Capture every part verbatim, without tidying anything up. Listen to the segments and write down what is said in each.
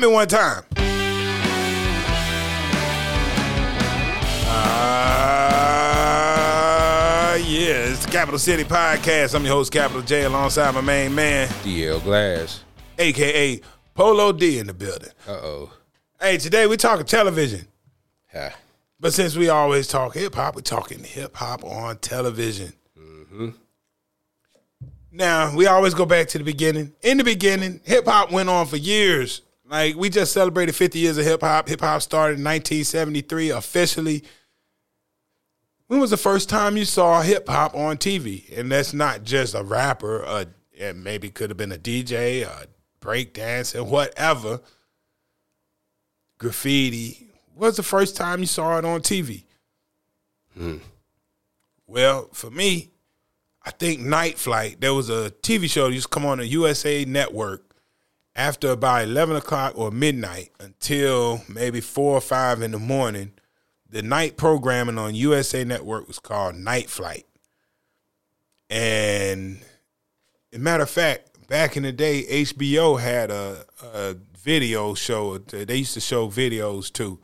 me one time. Uh, yeah, it's the Capital City Podcast. I'm your host, Capital J, alongside my main man, D L Glass, a k a. Polo D in the building. Uh-oh. Hey, today we talking television. Yeah. But since we always talk hip-hop, we're talking hip-hop on television. Mm-hmm. Now, we always go back to the beginning. In the beginning, hip-hop went on for years. Like, we just celebrated fifty years of hip-hop. Hip-hop started in nineteen seventy-three officially. When was the first time you saw hip-hop on T V? And that's not just a rapper. A, it maybe could have been a D J, a breakdancing, whatever. Graffiti. When was the first time you saw it on T V? Hmm. Well, for me, I think Night Flight. There was a T V show that used to come on the U S A Network after about eleven o'clock or midnight until maybe four or five in the morning. The night programming on U S A Network was called Night Flight. And as a matter of fact, back in the day, H B O had a, a video show. They used to show videos too.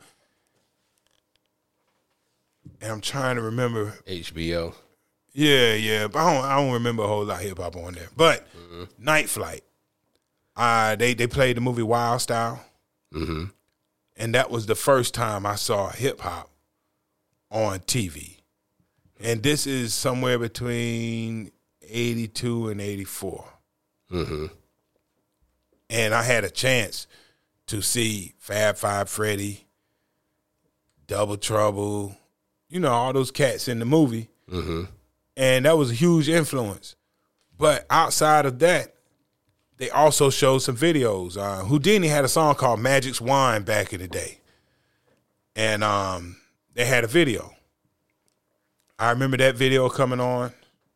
And I'm trying to remember. H B O. Yeah, yeah. But I don't, I don't remember a whole lot of hip-hop on there. But mm-hmm. Night Flight. Uh, they, they played the movie Wild Style. Mm-hmm. And that was the first time I saw hip-hop on T V. And this is somewhere between eighty-two and eighty-four. Mm-hmm. And I had a chance to see Fab Five Freddy, Double Trouble, you know, all those cats in the movie. Mm-hmm. And that was a huge influence. But outside of that, they also showed some videos. Uh, Houdini had a song called Magic's Wine back in the day. And um, they had a video. I remember that video coming on.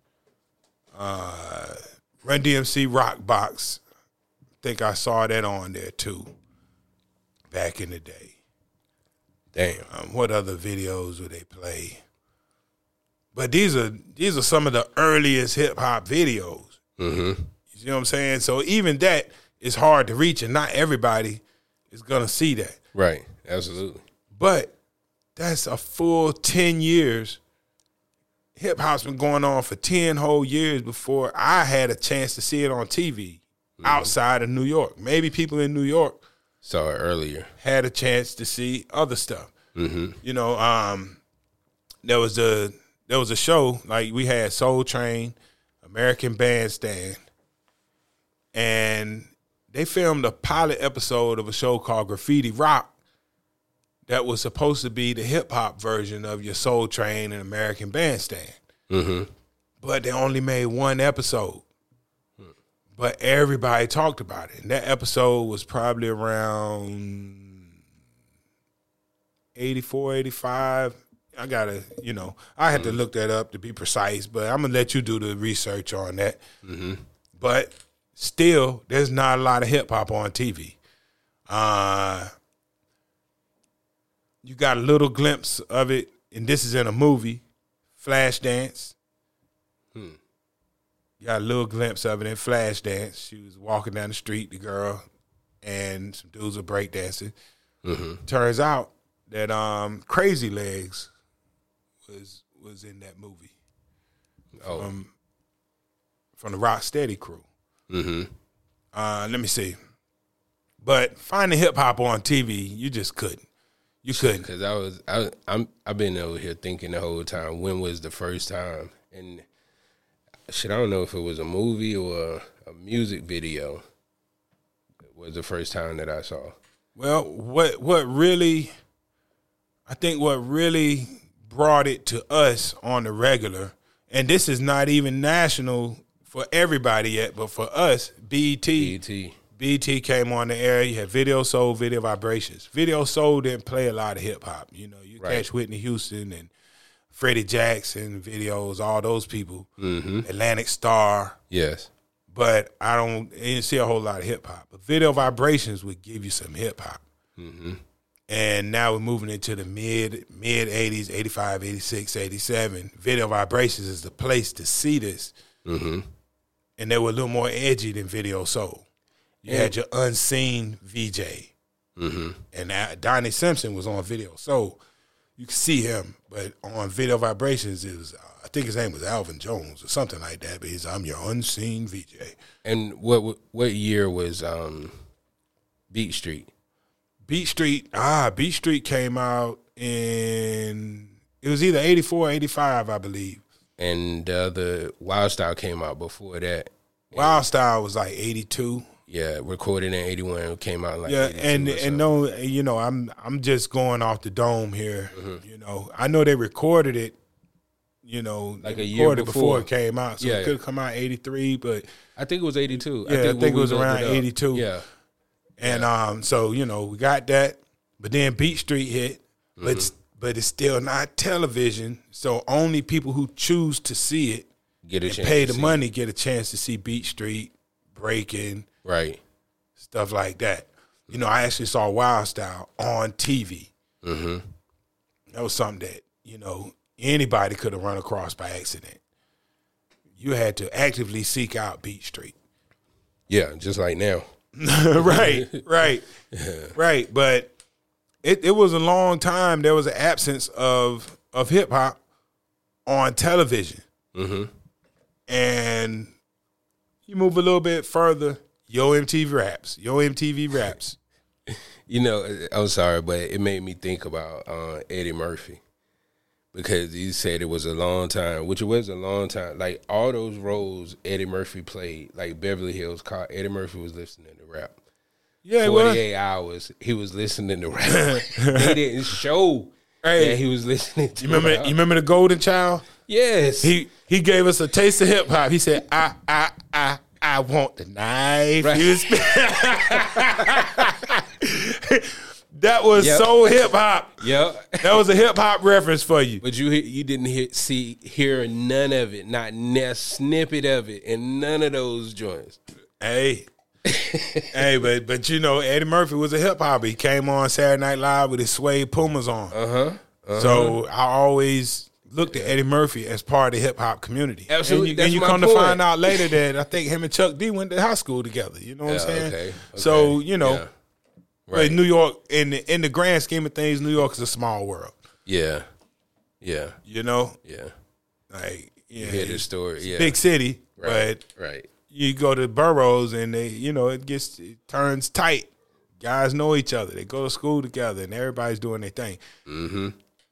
Uh, Run D M C Rock Box. I think I saw that on there too. Back in the day. Damn. Um, what other videos would they play? But these are these are some of the earliest hip hop videos. Mm-hmm. You know what I'm saying? So even that is hard to reach, and not everybody is gonna see that. Right. Absolutely. But that's a full ten years. Hip hop's been going on for ten whole years before I had a chance to see it on T V mm-hmm. outside of New York. Maybe people in New York saw it earlier, had a chance to see other stuff. Mm-hmm. You know, um, there was a there was a show like we had Soul Train, American Bandstand, and they filmed a pilot episode of a show called Graffiti Rock. That was supposed to be the hip-hop version of your Soul Train and American Bandstand. Mm-hmm. But they only made one episode. Hmm. But everybody talked about it. And that episode was probably around eighty-four, eighty-five. I got to, you know, I had mm-hmm. to look that up to be precise, but I'm going to let you do the research on that. Mm-hmm. But still, there's not a lot of hip-hop on T V. Uh... You got a little glimpse of it, and this is in a movie, Flashdance. Hmm. You got a little glimpse of it in Flashdance. She was walking down the street, the girl, and some dudes were breakdancing. Mm-hmm. Turns out that um, Crazy Legs was was in that movie. Oh. From, from the Rocksteady crew. Mm-hmm. Uh, let me see. But finding hip-hop on T V, you just couldn't. You couldn't. Because I was, I, I'm, I've been over here thinking the whole time, when was the first time? And shit, I don't know if it was a movie or a, a music video. It was the first time that I saw. Well, what what really, I think what really brought it to us on the regular, and this is not even national for everybody yet, but for us, B E T. B E T. B E T came on the air. You had Video Soul, Video Vibrations. Video Soul didn't play a lot of hip hop. You know, you right. catch Whitney Houston and Freddie Jackson videos, all those people. Mm-hmm. Atlantic Star. Yes. But I don't I didn't see a whole lot of hip hop. But Video Vibrations would give you some hip hop. Mm-hmm. And now we're moving into the mid mid eighties, eighty-five, eighty-six, eighty-seven. Video Vibrations is the place to see this. Mm-hmm. And they were a little more edgy than Video Soul. You yeah. had your unseen V J. Mm-hmm. And that, Donnie Simpson was on video. So you can see him, but on Video Vibrations, it was, uh, I think his name was Alvin Jones or something like that. But he's, I'm your unseen V J. And what what year was um, Beat Street? Beat Street, ah, Beat Street came out in, it was either eighty-four or eighty-five, I believe. And the other Wild Style came out before that. Wild Style was like eighty-two. Yeah, recorded in eighty-one, came out in like yeah, eighty-two and or and something. no, you know, I'm I'm just going off the dome here. Mm-hmm. You know, I know they recorded it. You know, Like they a year recorded before. it came out, so Yeah, it could have come out eighty-three, but I think it was eighty-two. yeah, I think, when it we was looked around up. eighty-two. Yeah. And um, so you know, we got that, but then Beat Street hit, but Mm-hmm. but it's still not television, so only people who choose to see it Get a and chance pay to the see money get a chance to see Beat Street, Breaking, it. Right. stuff like that. You know, I actually saw Wild Style on T V. Mm-hmm. That was something that, you know, anybody could have run across by accident. You had to actively seek out Beat Street. Yeah, just like now. right, right, right. But it, it was a long time. There was an absence of of hip hop on television. Mm-hmm. And you move a little bit further, Yo M T V Raps, Yo M T V Raps. You know, I'm sorry, but it made me think about uh, Eddie Murphy because he said it was a long time, which it was a long time. Like all those roles Eddie Murphy played, like Beverly Hills Cop, Eddie Murphy was listening to rap. Yeah, well, forty-eight hours, he was listening to rap. They didn't show Hey, that he was listening to you remember? rap. You remember the Golden Child? Yes. He he gave us a taste of hip hop. He said, "I I I I want the knife." Right. He was- that was Yep. so hip hop. Yep. That was a hip hop reference for you. But you you didn't hear, see hear none of it, not a snippet of it, in none of those joints. Hey, hey, but but you know, Eddie Murphy was a hip hopper. He came on Saturday Night Live with his suede Pumas on. Uh huh. Uh-huh. So I always looked at Eddie Murphy as part of the hip hop community. Absolutely. And you, That's and you my come point. to find out later that I think him and Chuck D went to high school together. You know what Yeah, I'm saying? okay, okay. So you know, Yeah. but Right. New York in the, in the grand scheme of things, New York is a small world. Yeah. Yeah. You know, Yeah. like yeah, You hear this it's story. Yeah. big city, Right. but Right. you go to boroughs and they, you know, it gets it turns tight. Guys know each other. They go to school together, and everybody's doing their thing. Mm-hmm.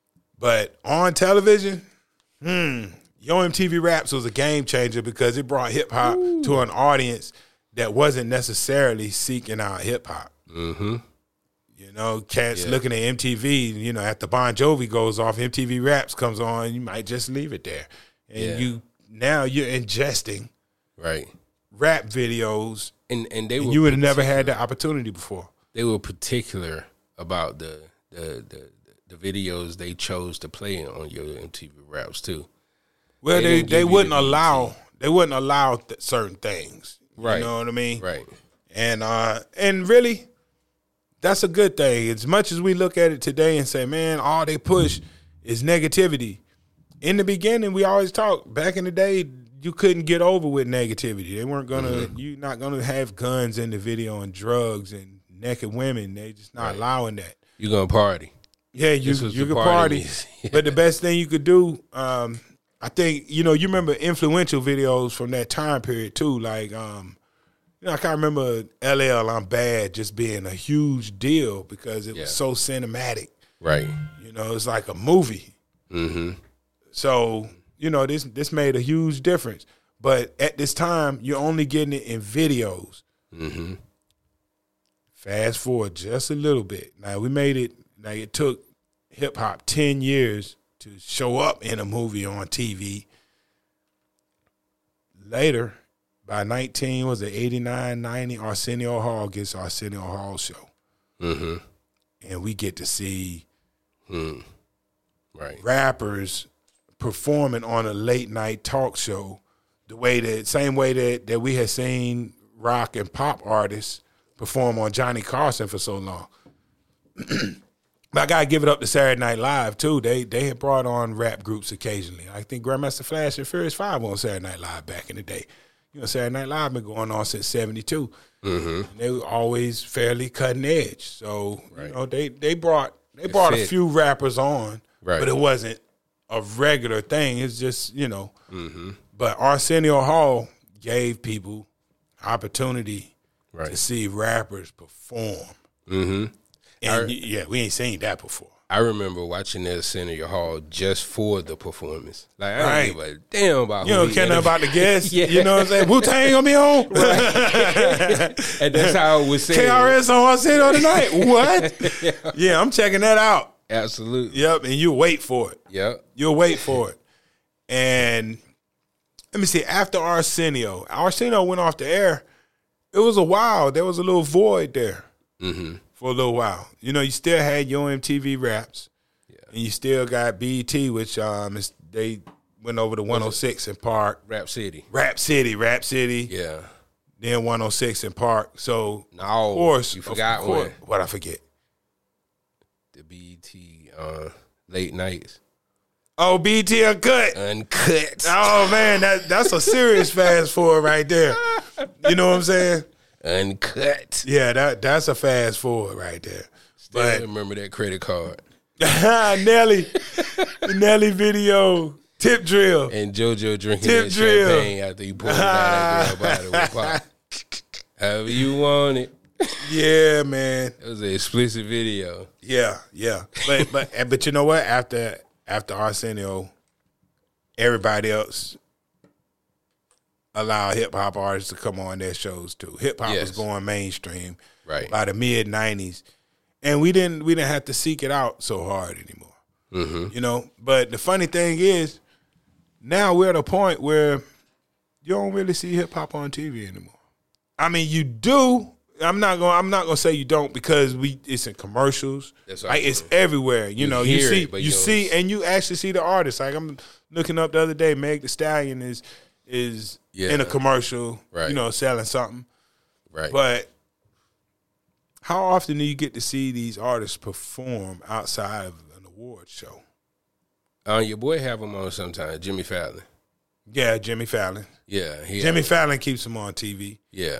But on television, hmm, Yo M T V Raps was a game changer because it brought hip hop to an audience that wasn't necessarily seeking out hip hop. Mm-hmm. You know, cats Yeah. looking at M T V, you know, after Bon Jovi goes off, M T V Raps comes on, you might just leave it there. And Yeah. you now you're ingesting Right. rap videos, And and they and were you would have never particular- had the opportunity before. They were particular about the the the, the videos they chose to play on your M T V Raps too. Well, They they didn't they, give you wouldn't the B E T. allow they wouldn't allow th- certain things. Right. You know what I mean? Right. And uh and really, that's a good thing. As much as we look at it today and say, man, all they push is negativity. In the beginning, we always talk. Back in the day, you couldn't get over with negativity. They weren't gonna. Mm-hmm. You're not gonna have guns in the video and drugs and naked women. They just not Right. allowing that. You gonna party? Yeah, you This was you the could party party, music. but the best thing you could do, um, I think, you know, you remember influential videos from that time period too. Like, um, you know, I can't remember L L I'm Bad just being a huge deal because it Yeah. was so cinematic. Right. You know, it's like a movie. Mm-hmm. So, you know, this this made a huge difference. But at this time, you're only getting it in videos. Mm-hmm. Fast forward just a little bit. Now we made it. Like it took hip hop ten years to show up in a movie on T V. Later, by nineteen was it eighty-nine, ninety? Arsenio Hall gets Arsenio Hall show, Mm-hmm. and we get to see Mm. Right. rappers performing on a late night talk show, the way that same way that that we had seen rock and pop artists perform on Johnny Carson for so long. But I gotta give it up to Saturday Night Live too. They they had brought on rap groups occasionally. I think Grandmaster Flash and Furious Five on Saturday Night Live back in the day. you know, Saturday Night Live been going on since seventy-two. Mm-hmm. They were always fairly cutting edge. So, right. you know, they, they brought they brought a few rappers on, right. but it wasn't a regular thing. It's just, you know. Mm-hmm. But Arsenio Hall gave people opportunity right. to see rappers perform. Mm-hmm. And, I, yeah, we ain't seen that before. I remember watching that Arsenio Hall just for the performance. Like, I right. don't give a damn about you who don't care nothing about the guests. yeah. You know what I'm saying? Wu-Tang gonna be on. Right. And that's how it was said. K R S on Arsenio tonight. What? yeah. yeah, I'm checking that out. Absolutely. Yep, and you wait for it. Yep. You'll wait for it. And let me see, after Arsenio, Arsenio went off the air, it was a while. There was a little void there. Mm-hmm. For a little while. You know, you still had your M T V Raps. Yeah. And you still got B E T, which um is, they went over to one oh six in Park. Rap City. Rap City, Rap City. Yeah. Then one oh six in Park. So, no, of course. You forgot of course, one. What I forget? The B E T uh, late nights. Oh, B E T Uncut. Uncut. Oh, man, that that's a serious fast forward right there. You know what I'm saying? Uncut. Yeah, that that's a fast forward right there. Still but remember that credit card. Nelly, the Nelly video, Tip Drill, and JoJo drinking Tip that drill. champagne after you poured it down that girl bottle with pop. However you want it. Yeah, man. It was an explicit video. Yeah, yeah. But but but you know what? After after Arsenio, everybody else allow hip hop artists to come on their shows too. Hip hop yes. was going mainstream right. by the mid nineties, and we didn't we didn't have to seek it out so hard anymore. Mm-hmm. You know, but the funny thing is, now we're at a point where you don't really see hip hop on T V anymore. I mean, you do. I'm not gonna. I'm not gonna say you don't because we. It's in commercials. That's like it's everywhere. You, you know, you see, it, but you you see, and you actually see the artists. Like I'm looking up the other day. Meg Thee Stallion is is yeah. in a commercial. Right. You know, selling something. Right. But how often do you get to see these artists perform outside of an award show? Uh, your boy have him on sometimes. Jimmy Fallon. Yeah, Jimmy Fallon. Yeah, he Jimmy Fallon keeps him on T V. Yeah.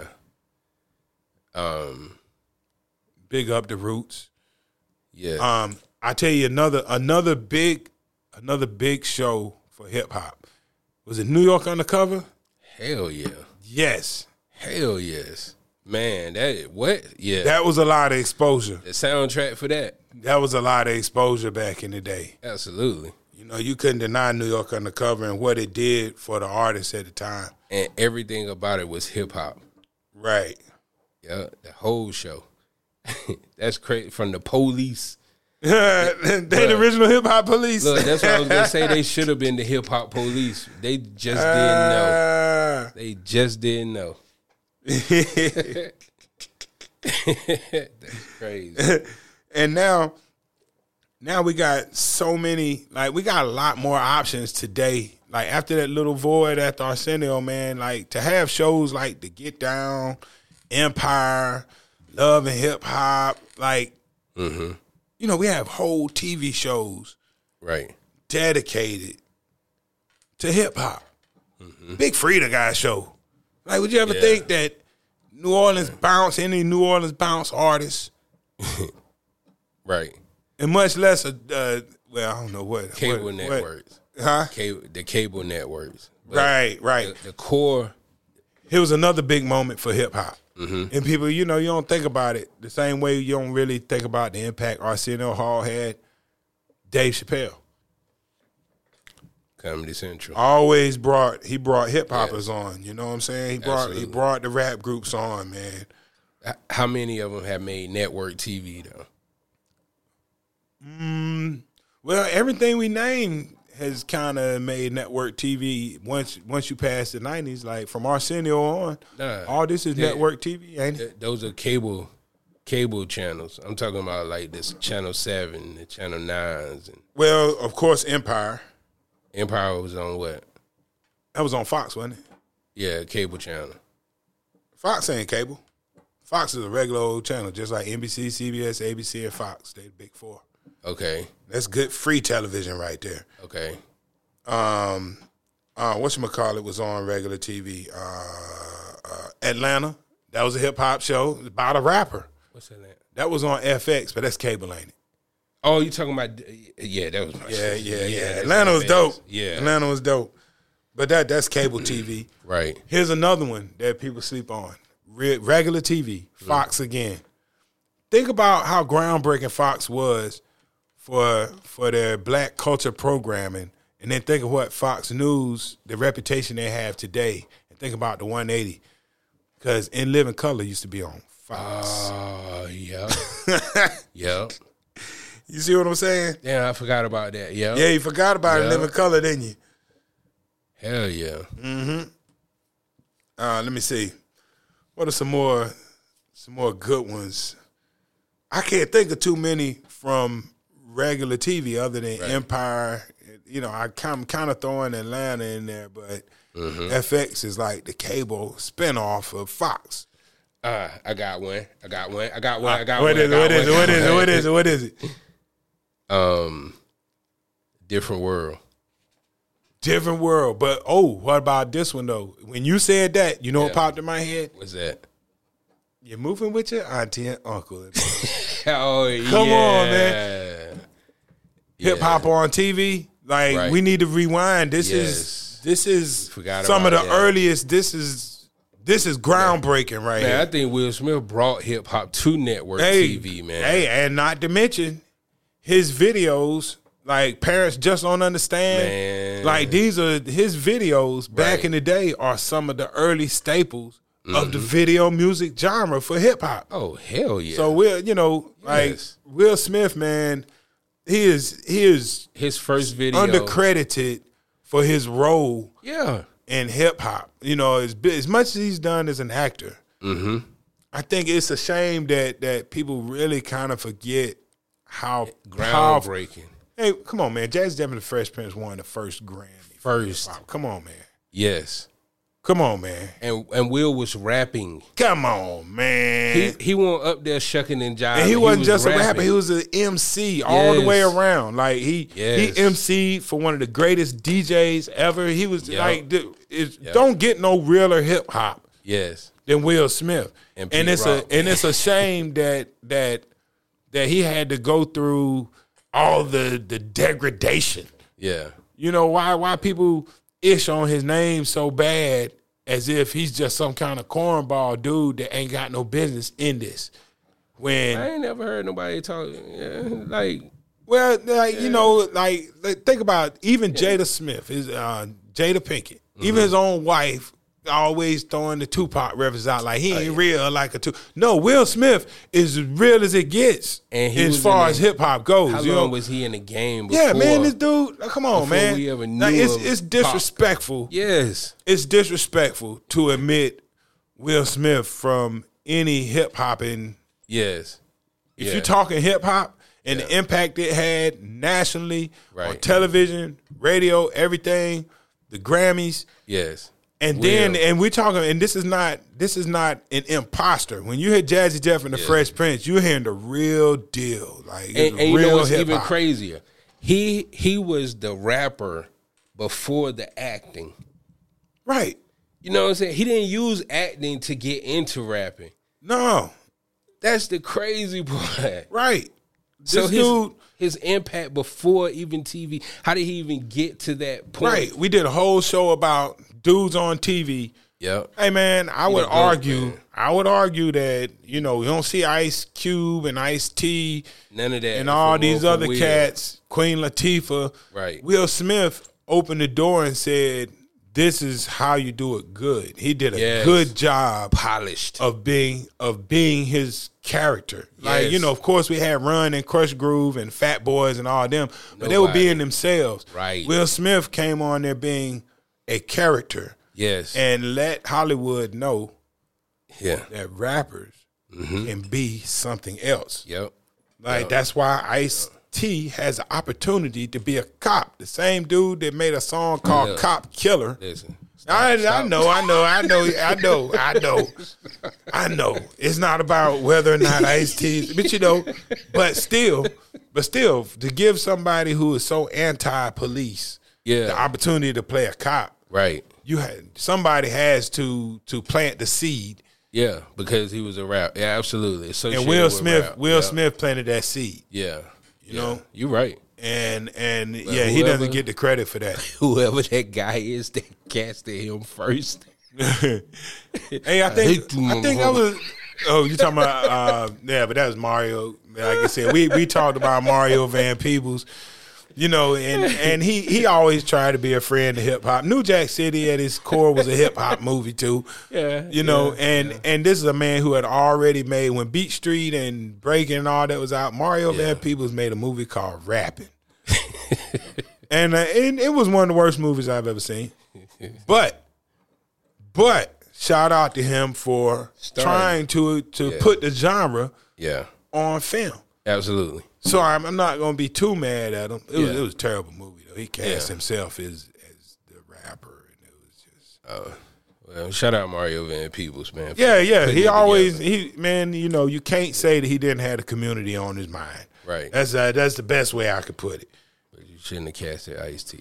Um, big up the Roots. Yeah. Um, I tell you another another big another big show for hip hop. Was it New York Undercover? Hell yeah. Yes. Hell yes. Man, that what? Yeah. That was a lot of exposure. The soundtrack for that. That was a lot of exposure back in the day. Absolutely. You know, you couldn't deny New York Undercover and what it did for the artists at the time. And everything about it was hip hop. Right. Yeah, the whole show. That's crazy. From the Police. they look, the original hip hop police. Look, that's what I was gonna say. They should have been the hip hop police. They just uh, didn't know. They just didn't know. That's crazy. And now, now we got so many. Like we got a lot more options today. Like after that little void at the Arsenio, man. Like to have shows like The Get Down, Empire, Love and Hip Hop, like, mm-hmm. you know, we have whole T V shows right dedicated to hip hop. Mm-hmm. Big Frida guy show. Like, would you ever yeah. think that New Orleans bounce, any New Orleans bounce artists, right, and much less a uh, well, I don't know what cable what, networks, what, huh? Cable, the cable networks, but right, right. The, the core. It was another big moment for hip hop. Mm-hmm. And people, you know, you don't think about it the same way you don't really think about the impact Arsenio Hall had. Dave Chappelle. Comedy Central. Always brought, he brought hip hoppers yes. on, you know what I'm saying? He brought Absolutely. he brought the rap groups on, man. How many of them have made network T V, though? Mm, well, everything we named has kind of made network T V once once you pass the nineties. Like from Arsenio on, nah, all this is yeah, network T V, ain't it? Those are cable cable channels. I'm talking about like this Channel seven, the Channel nines. And Well, of course, Empire. Empire was on what? That was on Fox, wasn't it? Yeah, cable channel. Fox ain't cable. Fox is a regular old channel, just like N B C, C B S, A B C, and Fox. They the big four. Okay. That's good free television right there. Okay. Um, uh, whatchamacallit was on regular T V. Uh, uh, Atlanta. That was a hip hop show about a rapper. What's that? Name? That was on F X, but that's cable, ain't it? Oh, you talking about? Yeah, that was my Yeah, shit. yeah, yeah. yeah Atlanta was dope. Yeah, Atlanta was dope. But that that's cable T V. Right. Here's another one that people sleep on. Re- regular T V, Fox mm. again. Think about how groundbreaking Fox was for for their black culture programming, and then think of what Fox News, the reputation they have today, and think about the one eighty. Because In Living Color used to be on Fox. Oh, uh, yep. Yep. You see what I'm saying? Yeah, I forgot about that. Yep. Yeah, you forgot about yep. In Living Color, didn't you? Hell yeah. Mm-hmm. Uh, let me see. What are some more some more good ones? I can't think of too many from regular T V other than right. Empire. You know, I I'm kind of throwing Atlanta in there, but mm-hmm. F X is like the cable spinoff of Fox. Uh, I got one. I got one. I got one. I got what one. Is it, what is it? What is it? What is it? What is it? Um, Different World. Different World. But, oh, what about this one, though? When you said that, you know yeah. what popped in my head? What's that? You're moving with your auntie and uncle. Oh, Come yeah. on, man. Yeah. Hip-hop on T V. Like, right. we need to rewind. This yes. is this is Forgot some of the that. earliest. This is this is groundbreaking yeah. right man, here. I think Will Smith brought hip-hop to network hey, T V, man. Hey, and not to mention his videos. Like, parents just don't understand. Man. Like, these are his videos back right. in the day are some of the early staples mm-hmm. of the video music genre for hip-hop. Oh, hell yeah. So, we're, you know, like, yes. Will Smith, man, he is, he is his first video undercredited for his role yeah. in hip-hop. You know, as, as much as he's done as an actor, mm-hmm. I think it's a shame that that people really kind of forget how groundbreaking. Powerful. Hey, come on, man. Jazzy Jeff and the Fresh Prince won the first Grammy. First. Come on, man. Yes. Come on, man. And and Will was rapping. Come on, man. He he wasn't up there shucking and jiving. And he wasn't he was just rapping. a rapper. He was an M C yes. all the way around. Like, he yes. he M C'd for one of the greatest D Js ever. He was yep. like, it, yep. don't get no realer hip-hop yes. than Will Smith. And, and it's Rock. a and it's a shame that that that he had to go through all the the degradation. Yeah. You know, why why people ish on his name so bad as if he's just some kind of cornball dude that ain't got no business in this. When I ain't never heard nobody talk yeah, like well, like, yeah. you know, like, like think about even yeah. Jada Smith, is uh, Jada Pinkett, mm-hmm. even his own wife always throwing the Tupac references out like he ain't oh, yeah. real like a Tupac. No, Will Smith is as real as it gets and he as far as hip hop goes. How you long know? was he in the game before? Yeah, man, this dude, come on, before man. We ever knew like, it's it's disrespectful. Pop. Yes. It's disrespectful to admit Will Smith from any hip hopping. Yes. If yeah. you're talking hip hop and yeah. the impact it had nationally right. on television, radio, everything, the Grammys. Yes. And then, and we're talking, and this is not, this is not an imposter. When you hear Jazzy Jeff and the yeah. Fresh Prince, you're hearing the real deal. Like, it's and, and real you know what's hip-hop. even crazier? He he was the rapper before the acting. Right. You know what I'm saying? He didn't use acting to get into rapping. No. That's the crazy part. Right. So this his, dude, his impact before even T V, how did he even get to that point? Right. We did a whole show about dudes on T V. Yep. Hey, man, I He would the GOAT, argue, man. I would argue that, you know, you don't see Ice Cube and Ice T None of that. and all from these Will other from Will. cats, Queen Latifah. Right. Will Smith opened the door and said, this is how you do it good. He did a Yes. good job Polished. of being of being his character. Like, Yes. you know, of course we had Run and Crush Groove and Fat Boys and all them, but they were Nobody. being themselves. Right. Will Smith came on there being a character Yes. and let Hollywood know yeah. that rappers Mm-hmm. can be something else. Yep. Like, Yep. that's why Ice T has an opportunity to be a cop. The same dude that made a song called Yeah. Cop Killer. Listen. I, Stop. I know, I know, I know, I know, I know, I know. It's not about whether or not Ice T, but you know, but still, but still, to give somebody who is so anti-police Yeah. the opportunity to play a cop, Right. You had somebody has to to plant the seed. Yeah, because he was a rap. Yeah, absolutely. And Will Smith, rap. Will yeah. Smith planted that seed. Yeah, you yeah. know, you're right. And and but yeah, whoever, he doesn't get the credit for that. Whoever that guy is that casted him first. Hey, I think I, I think I was. Oh, you talking about? Uh, yeah, but that was Mario. Like I said, we we talked about Mario Van Peebles. You know, and, and he, he always tried to be a friend of hip hop. New Jack City at his core was a hip hop movie too. Yeah, you know, yeah, and yeah. and this is a man who had already made when Beat Street and Breaking and all that was out. Mario yeah. Van Peebles made a movie called Rapping, and, uh, and it was one of the worst movies I've ever seen. But but shout out to him for Starring. trying to to Yeah. put the genre Yeah, on film. absolutely. So I'm, I'm not going to be too mad at him. It was, Yeah. it was a terrible movie, though. He cast Yeah. himself as as the rapper, and it was just. Uh, well, shout out Mario Van Peebles, man. for Yeah, yeah. putting He it always, together. he man, you know, you can't say that he didn't have the community on his mind. Right. That's uh, that's the best way I could put it. But you shouldn't have casted Ice-T.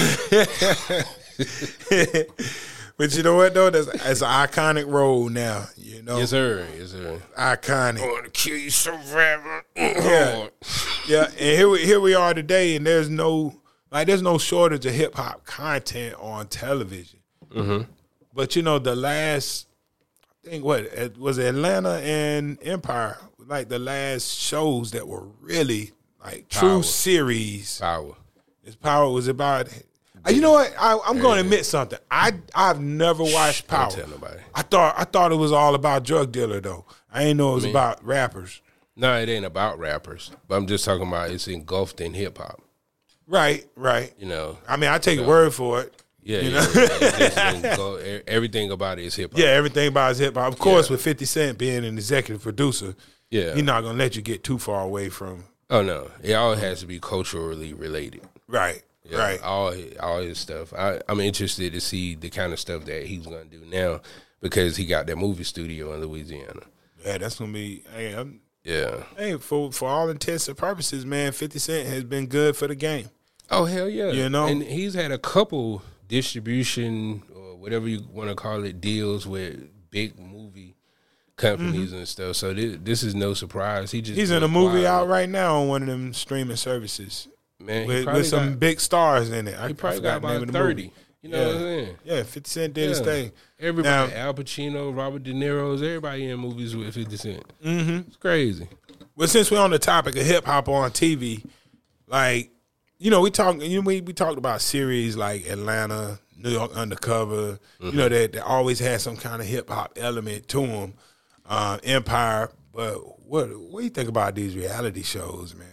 But you know what though? That's it's an iconic role now. You know, Yes, sir. Yes, sir. iconic. I want to kill you so bad. Yeah. Yeah, and here we here we are today, and there's no like there's no shortage of hip hop content on television. Mm-hmm. But you know, the last I think what it was Atlanta and Empire, like the last shows that were really like true Power. series. Power. This Power was about. You know what? I, I'm going to admit something. I I've never watched Power. Don't tell nobody. I thought I thought it was all about drug dealer though. I didn't know it was mean- about rappers. No, it ain't about rappers. But I'm just talking about it's engulfed in hip hop. Right, right. You know. I mean, I take So- your word for it. Yeah, You yeah, know? yeah. It's just engul- e- everything about it is hip hop. Yeah, everything about his hip hop. Of course, Yeah. with fifty Cent being an executive producer, Yeah. he's not gonna let you get too far away from. Oh no, it all has to be culturally related. Right, Yeah, right. All all his stuff. I, I'm interested to see the kind of stuff that he's gonna do now because he got that movie studio in Louisiana. Yeah, that's gonna be. Hey, I'm, Yeah. hey, for for all intents and purposes, man, fifty Cent has been good for the game. Oh hell yeah. You know? and he's had a couple distribution or whatever you want to call it deals with big movie companies and stuff. So this, this is no surprise. He just He's in went a movie wild. out right now on one of them streaming services Man, he with, probably with some got, big stars in it. I, he I probably forgot got the name about of the thirty. movie. You know Yeah. what I'm saying? Yeah, fifty Cent did his Yeah. thing. Everybody, Now- Al Pacino, Robert De Niro's, everybody in movies with fifty Cent. Mm-hmm. It's crazy. Well, since we're on the topic of hip hop on T V, like you know, we talk. You know, we we talked about series like Atlanta, New York Undercover. You know, that that always had some kind of hip hop element to them. Uh, Empire, but what what do you think about these reality shows, man?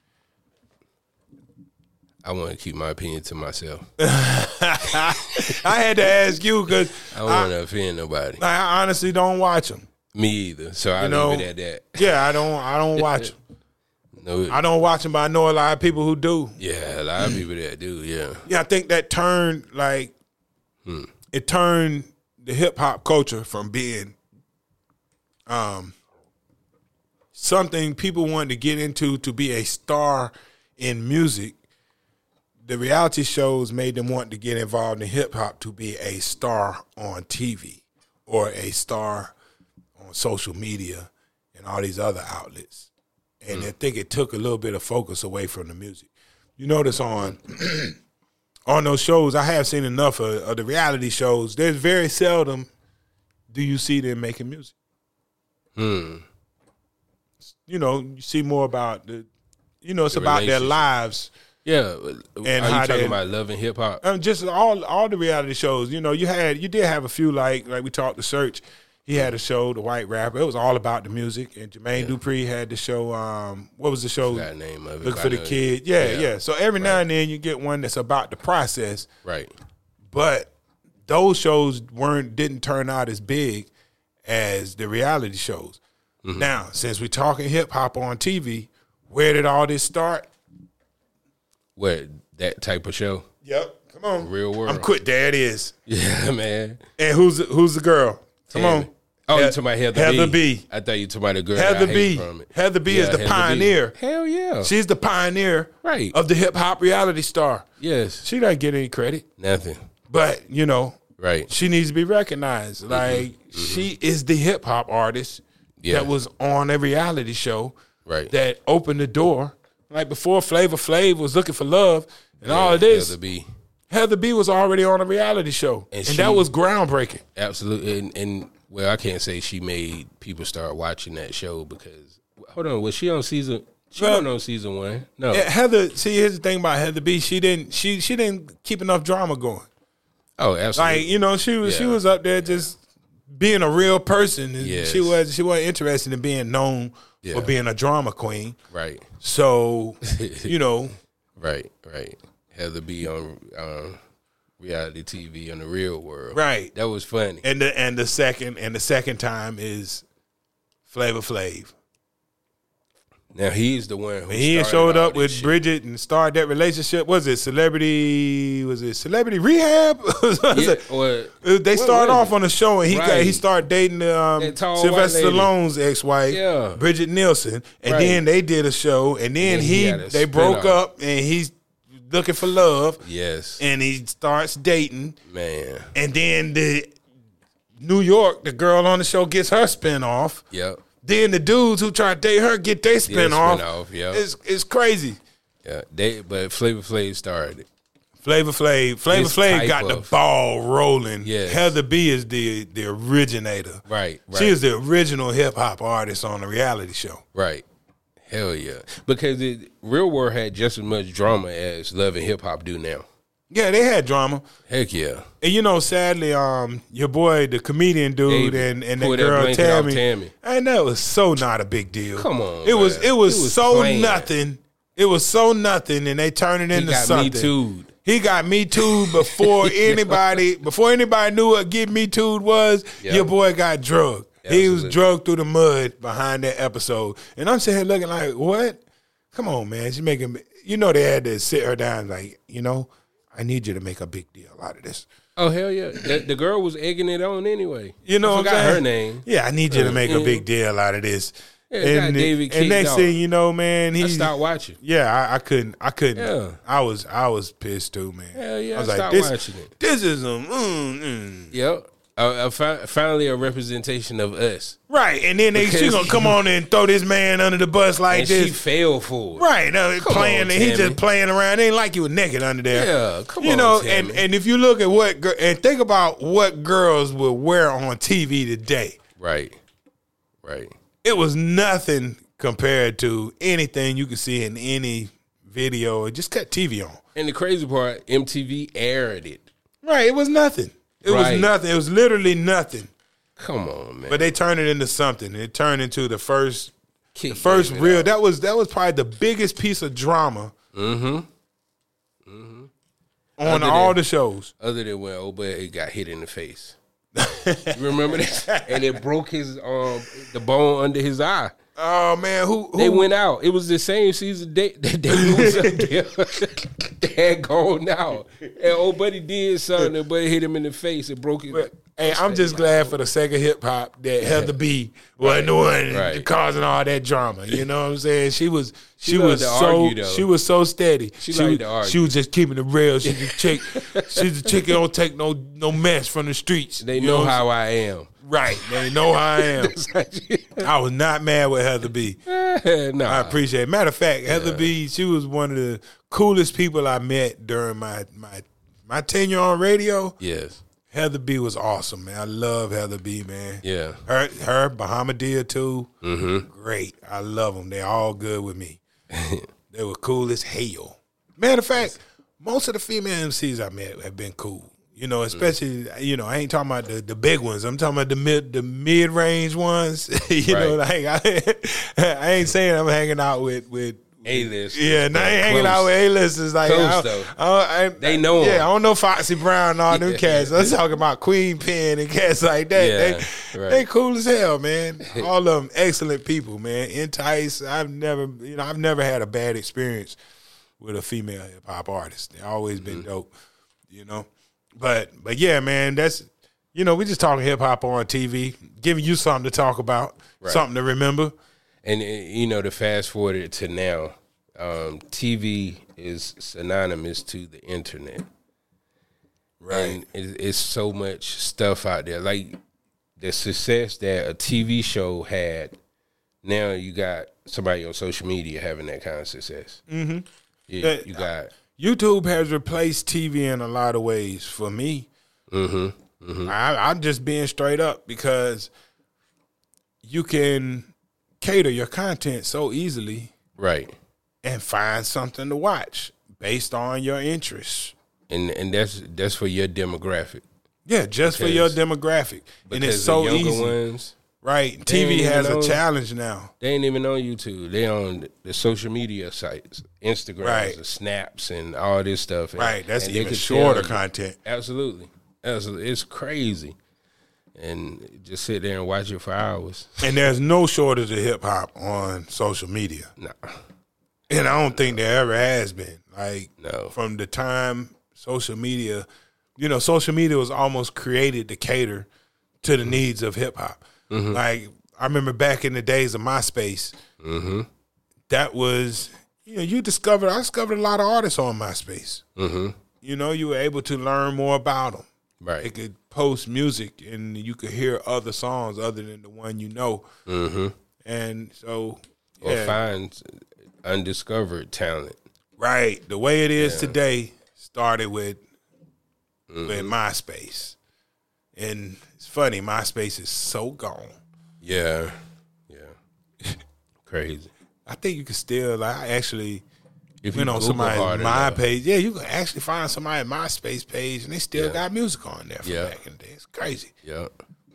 I want to keep my opinion to myself. I had to ask you because I don't want to offend nobody. I honestly don't watch them. Me either. So I You know, leave it at that. Yeah, I don't. I don't watch them. No, I don't watch them, but I know a lot of people who do. yeah, a lot of people that do. Yeah, Yeah, I think that turned like Hmm. it turned the hip hop culture from being um something people wanted to get into to be a star in music. The reality shows made them want to get involved in hip hop to be a star on T V or a star on social media and all these other outlets. And I think it took a little bit of focus away from the music. You notice on on those shows, I have seen enough of, of the reality shows. There's very seldom do you see them making music. Hmm. You know, you see more about the, you know, it's The about their relationship. lives. Yeah. And Are how you talking they- about Love and Hip Hop? Um, just all all the reality shows. You know, you had you did have a few like like we talked to Search. He had a show, The White Rapper. It was all about the music. And Jermaine Dupri had the show. Um, what was the show? Forgot the name of it. Look but for I the know- Kid. Yeah, yeah. Yeah. So every now Right. and then you get one that's about the process. Right. But those shows weren't didn't turn out as big as the reality shows. Mm-hmm. Now, since we're talking hip hop on T V, where did all this start? What, that type of show? Yep. Come on. Real World. I'm quit. There it is. Yeah, man. And who's who's the girl? Come Heather. on. Oh, you He- talking about Heather, Heather B? B. I thought you talking about the girl Heather that I B. hate from it. Heather B is the Heather B. pioneer. Hell yeah. She's the pioneer Right. of the hip hop reality star. Yes. She doesn't get any credit. Nothing. But, you know, right. she needs to be recognized. Like, Mm-hmm. she is the hip hop artist Yeah. that was on a reality show Right. that opened the door. Like, before Flavor Flav was looking for love and yeah, all of this, Heather B. Heather B was already on a reality show. And, and she, that was groundbreaking. Absolutely. And, and, well, I can't say she made people start watching that show because, hold on, was she on season She well, wasn't on season one. No. Heather, see, here's the thing about Heather B. She didn't she she didn't keep enough drama going. Oh, absolutely. Like, you know, she was yeah. she was up there just being a real person. Yes. She was she wasn't interested in being known yeah. for being a drama queen. Right. So, you know. Right, right. Heather B on um, reality T V on The Real World. Right. That was funny. And the and the second and the second time is Flavor Flav. Now he's the one who and he showed up with shit. Bridget and started that relationship. Was it celebrity? Was it celebrity rehab? was yeah, it, or, they started off on the show and he right. got, he started dating um, Sylvester Stallone's ex-wife, yeah. Bridget Nielsen, and right. then they did a show, and then and he, he they broke off. up, and he's looking for love. Yes, and he starts dating, man, and then the New York, the girl on the show gets her spinoff. Yep. Then the dudes who try to date her get their spin, yeah, off. spin off. Yeah, it's it's crazy. Yeah, they but Flavor Flav started it. Flavor Flav, Flavor Flav got of, the ball rolling. Yes. Heather B is the the originator. Right, right. She is the original hip hop artist on the reality show. Right. Hell yeah, because the Real World had just as much drama as Love and Hip Hop do now. Yeah, they had drama. Heck yeah. And you know, sadly, um, your boy, the comedian dude, David, and, and that girl that Tammy, Tammy, and that was so not a big deal. Come on, it was man. it was, was so playing. nothing. It was so nothing, and they turned it into he got something. Me too. He got me too before anybody before anybody knew what get me too was. Yep. Your boy got drugged. Absolutely. He was drugged through the mud behind that episode, and I'm sitting here looking like, what? Come on, man. She's making. You know, they had to sit her down, like, you know. I need you to make a big deal out of this. Oh, hell yeah. The, the girl was egging it on anyway. You know I what forgot I'm saying? her name. Yeah, I need you to make uh, a big deal out of this. Yeah, and, David and next off. thing you know, man, he I stopped watching. Yeah, I, I couldn't. I couldn't. Yeah. I was I was pissed too, man. Hell yeah, I was I like, stopped this, watching it. This is a mm, mm. Yep. Uh, uh, fi- finally, a representation of us, right? And then they she gonna come on and throw this man under the bus like and this. She fell for it, right? No, playing, on, and he just playing around. It ain't like you were naked under there. Yeah, come you on, know. Tammy. And and if you look at what and think about what girls would wear on T V today, right, right. It was nothing compared to anything you could see in any video. Just cut T V on. And the crazy part, M T V aired it. Right, it was nothing. It right. was nothing. It was literally nothing. Come on, man. But they turned it into something. It turned into the first, Kick the first real. Out. That was that was probably the biggest piece of drama. Mm-hmm. Mm-hmm. On other all than, the shows, other than when Obey got hit in the face. You remember that? And it broke his um the bone under his eye. Oh man, who, who they went out? It was the same season they that they was up there. They had gone out, and old buddy did something. And buddy hit him in the face and broke his. But, hey, I'm just glad for the sake of hip hop that Heather B wasn't the one right. causing all that drama. You know what I'm saying? She was she, she was so argue, she was so steady. She, she, liked was, to argue. She was just keeping it real. She's a chick. She's a chick that don't take no no mess from the streets. They know, know how I am. Right. They know how I am. I was not mad with Heather B. No, I appreciate it. Matter of fact, Heather yeah. B, she was one of the coolest people I met during my my my tenure on radio. Yes. Heather B was awesome, man. I love Heather B, man. Yeah. Her, her, Bahamadia too. Mm-hmm. Great. I love them. They're all good with me. They were cool as hell. Matter of fact, most of the female M Cs I met have been cool. You know, especially, mm-hmm. you know, I ain't talking about the, the big ones. I'm talking about the mid the mid range ones. you right. know, like I, I ain't saying I'm hanging out with with A-list. Yeah, no, I ain't hanging out with A-listers. Like, Close, I, though. I, I, they know Yeah, them. I don't know Foxy Brown and all them yeah. cats. I'm talking about Queen Pen and cats like that. Yeah, they, right. they cool as hell, man. All of them excellent people, man. Entice. I've never, you know, I've never had a bad experience with a female hip hop artist. They always been mm-hmm. dope, you know. But but yeah, man, that's you know, we just talking hip hop on T V, giving you something to talk about, right. something to remember. And you know, to fast forward it to now, um, T V is synonymous to the internet. Right. And it, it's so much stuff out there. Like the success that a T V show had, now you got somebody on social media having that kind of success. Mm-hmm. Yeah, you got YouTube has replaced T V in a lot of ways for me. Mm-hmm. Mm-hmm. I, I'm just being straight up because you can cater your content so easily, right, and find something to watch based on your interests. And and that's that's for your demographic. Yeah, just because, for your demographic, and it's so the younger easy. Ones, right, T V has a on, challenge now. They ain't even on YouTube. They on the social media sites, Instagrams, right. and Snaps, and all this stuff. And, right, that's and even shorter content. Absolutely, absolutely, it's crazy. And just sit there and watch it for hours. And there's no shortage of hip hop on social media. No. And I don't think there ever has been. Like, no. From the time social media, you know, social media was almost created to cater to the needs of hip hop. Mm-hmm. Like, I remember back in the days of MySpace, mm-hmm. that was, you know, you discovered, I discovered a lot of artists on MySpace. Mm-hmm. You know, you were able to learn more about them. Right. They could post music and you could hear other songs other than the one you know. Mm-hmm. And so, yeah. Or find undiscovered talent. Right. The way it is yeah. today started with, mm-hmm. with MySpace. And it's funny, MySpace is so gone. Yeah. Yeah. Crazy. I think you can still, like, I actually... If you you know, somebody's my enough. page. Yeah, you can actually find somebody MySpace page and they still yeah. got music on there from yeah. back in the day. It's crazy. Yeah.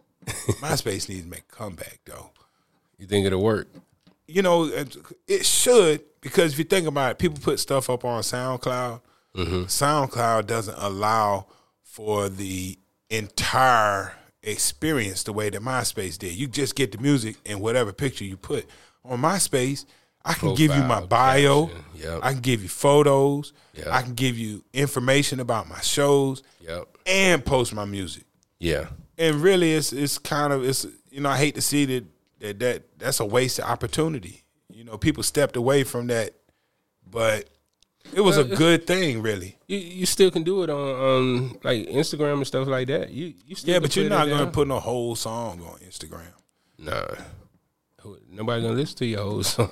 MySpace needs to make a comeback, though. You think it'll work? You know, it should, because if you think about it, people put stuff up on SoundCloud. Mm-hmm. SoundCloud doesn't allow for the entire experience the way that MySpace did. You just get the music and whatever picture you put. On MySpace, I can Profile, give you my bio. Yep. I can give you photos. Yep. I can give you information about my shows. Yep. And post my music. Yeah. And really, it's it's kind of it's you know I hate to see that that, that that's a wasted opportunity. You know, people stepped away from that, but it was well, a good thing, really. You you still can do it on um like Instagram and stuff like that. You you still yeah, but you're not going to put no whole song on Instagram. Nah. Nobody gonna listen to your whole song.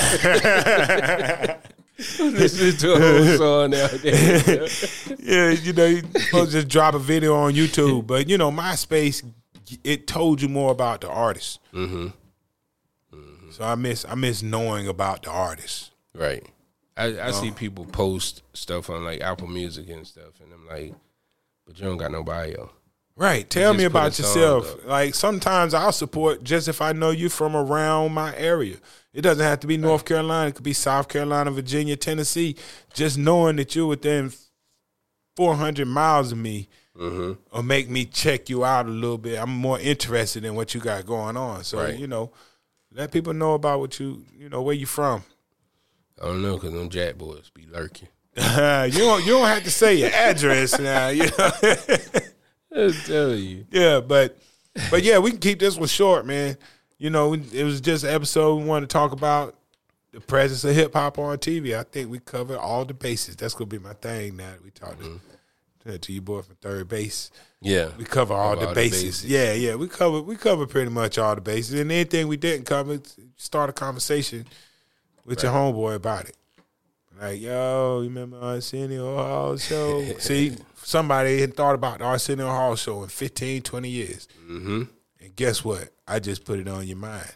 Listen to a whole song nowadays. Yeah, you know, you're supposed to just drop a video on YouTube. But, you know, MySpace, it told you more about the artist. Mm-hmm. Mm-hmm. So I miss I miss knowing about the artist. Right. I, I oh. see people post stuff on, like, Apple Music and stuff, and I'm like, but you don't got no bio. Right. Tell me about yourself. Like, sometimes I'll support just if I know you from around my area. It doesn't have to be North Carolina. It could be South Carolina, Virginia, Tennessee. Just knowing that you're within four hundred miles of me mm-hmm. will make me check you out a little bit. I'm more interested in what you got going on. So, right. you know, let people know about what you, you know, where you from. I don't know, because them jack boys be lurking. you don't you don't have to say your address now. You know? I'll tell you. Yeah, but but yeah, we can keep this one short, man. You know, it was just an episode we wanted to talk about the presence of hip hop on T V. I think we covered all the bases. That's gonna be my thing now that we talked mm-hmm. to, to your boy from third base. Yeah, we cover all, the, all bases. the bases. Yeah, yeah, we cover we cover pretty much all the bases. And anything we didn't cover, start a conversation with right. your homeboy about it. Like, yo, you remember Arsenio Hall show? See, somebody had thought about the Arsenio Hall show in fifteen, twenty years. Mm-hmm. And guess what? I just put it on your mind.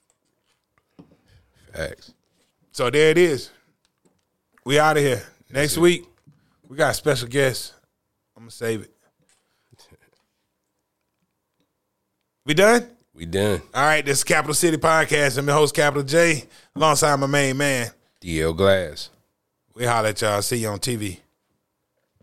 Facts. So there it is. We out of here. Next week, we got a special guest. I'm going to save it. We done? We done. All right, this is Capital City Podcast. I'm your host, Capital J, alongside my main man, D L Glass. We holler at y'all. See you on T V.